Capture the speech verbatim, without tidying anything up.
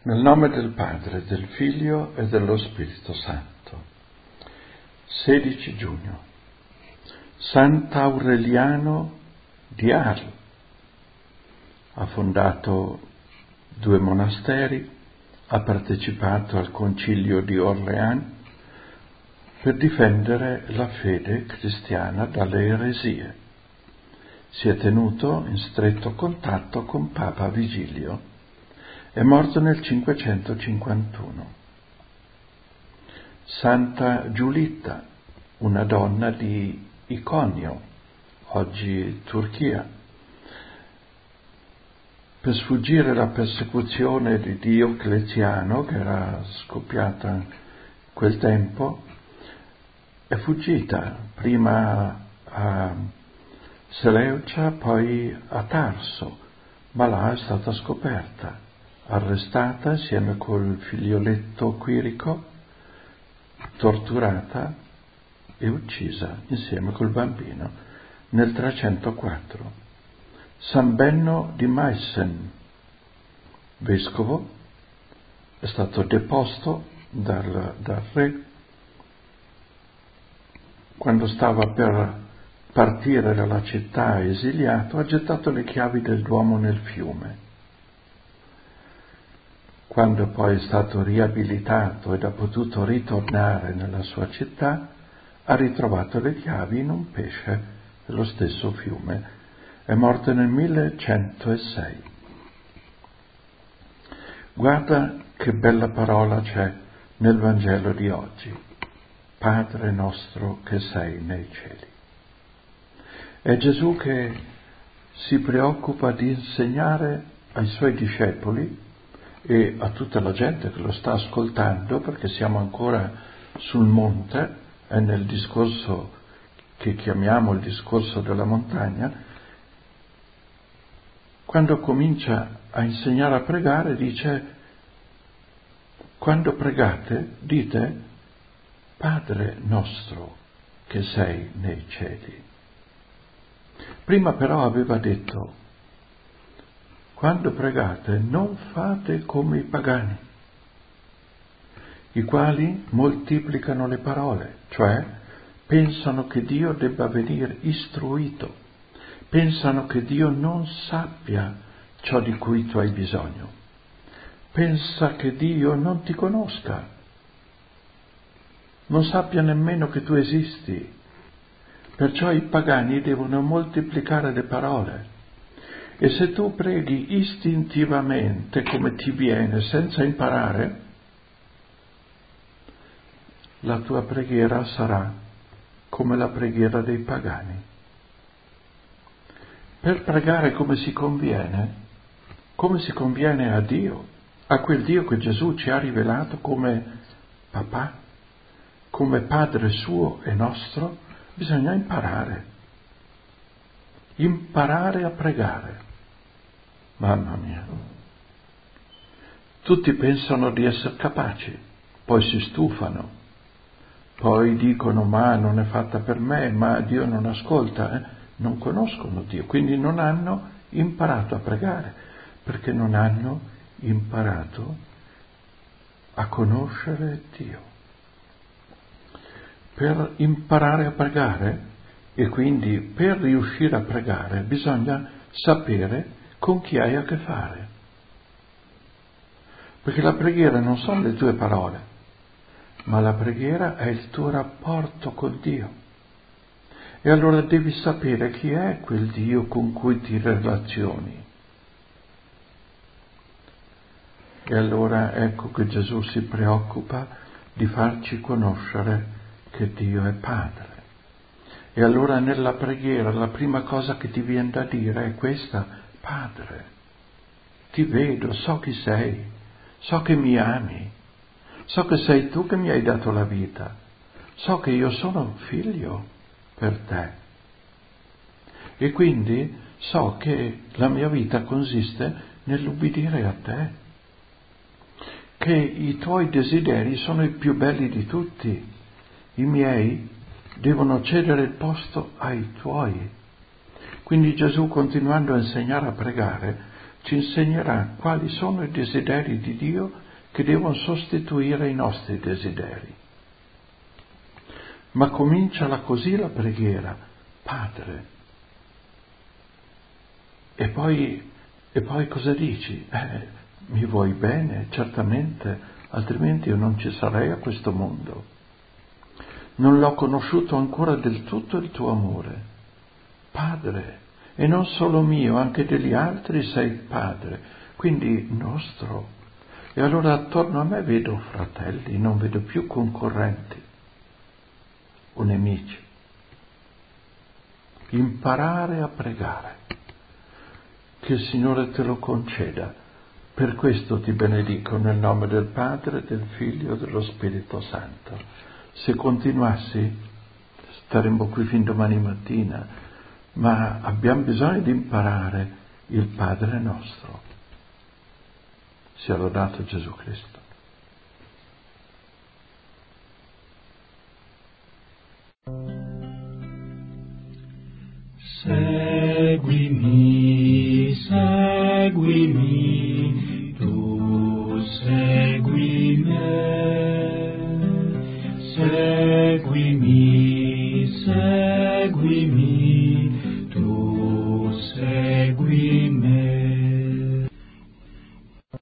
Nel nome del Padre, del Figlio e dello Spirito Santo. sedici giugno. Sant'Aureliano di Arles ha fondato due monasteri, ha partecipato al Concilio di Orléans per difendere la fede cristiana dalle eresie. Si è tenuto in stretto contatto con Papa Vigilio. È morto nel cinquecentocinquantuno. Santa Giulitta, una donna di Iconio, oggi Turchia. Per sfuggire alla persecuzione di Diocleziano, che era scoppiata in quel tempo, è fuggita prima a Seleucia, poi a Tarso, ma là è stata scoperta, arrestata insieme col figlioletto Quirico, torturata e uccisa insieme col bambino nel trecentoquattro. San Benno di Meissen, vescovo, è stato deposto dal, dal re quando stava per partire dalla città esiliato. Ha gettato le chiavi del Duomo nel fiume. Quando poi è stato riabilitato ed ha potuto ritornare nella sua città, ha ritrovato le chiavi in un pesce dello stesso fiume. È morto nel millecentosei. Guarda che bella parola c'è nel Vangelo di oggi. Padre nostro che sei nei cieli. È Gesù che si preoccupa di insegnare ai suoi discepoli e a tutta la gente che lo sta ascoltando, perché siamo ancora sul monte, è nel discorso che chiamiamo il discorso della montagna. Quando comincia a insegnare a pregare dice: quando pregate dite Padre nostro che sei nei cieli. Prima però aveva detto: quando pregate non fate come i pagani, i quali moltiplicano le parole, cioè pensano che Dio debba venire istruito, pensano che Dio non sappia ciò di cui tu hai bisogno, pensa che Dio non ti conosca, non sappia nemmeno che tu esisti. Perciò i pagani devono moltiplicare le parole. E se tu preghi istintivamente come ti viene, senza imparare, la tua preghiera sarà come la preghiera dei pagani. Per pregare come si conviene, come si conviene a Dio, a quel Dio che Gesù ci ha rivelato come papà, come Padre suo e nostro, bisogna imparare. Imparare a pregare. Mamma mia. Tutti pensano di essere capaci, poi si stufano, poi dicono ma non è fatta per me, ma Dio non ascolta, eh? Non conoscono Dio, quindi non hanno imparato a pregare, perché non hanno imparato a conoscere Dio. Per imparare a pregare e quindi per riuscire a pregare bisogna sapere con chi hai a che fare. Perché la preghiera non sono le tue parole, ma la preghiera è il tuo rapporto con Dio. E allora devi sapere chi è quel Dio con cui ti relazioni. E allora ecco che Gesù si preoccupa di farci conoscere che Dio è Padre. E allora nella preghiera la prima cosa che ti viene da dire è questa: Padre, ti vedo, so chi sei, so che mi ami, so che sei tu che mi hai dato la vita, so che io sono figlio per te. E quindi so che la mia vita consiste nell'ubbidire a te, che i tuoi desideri sono i più belli di tutti, i miei devono cedere il posto ai tuoi. Quindi Gesù, continuando a insegnare a pregare, ci insegnerà quali sono i desideri di Dio che devono sostituire i nostri desideri. Ma cominciala così la preghiera: Padre. E poi, e poi cosa dici? Eh, mi vuoi bene, certamente, altrimenti io non ci sarei a questo mondo. Non l'ho conosciuto ancora del tutto il tuo amore. Padre, e non solo mio, anche degli altri sei Padre, quindi nostro. E allora attorno a me vedo fratelli, non vedo più concorrenti o nemici. Imparare a pregare. Che il Signore te lo conceda. Per questo ti benedico nel nome del Padre, del Figlio e dello Spirito Santo. Se continuassi, staremmo qui fin domani mattina, ma abbiamo bisogno di imparare il Padre nostro. Sia lodato Gesù Cristo. Seguimi, seguimi, tu segui me. Seguimi, seguimi.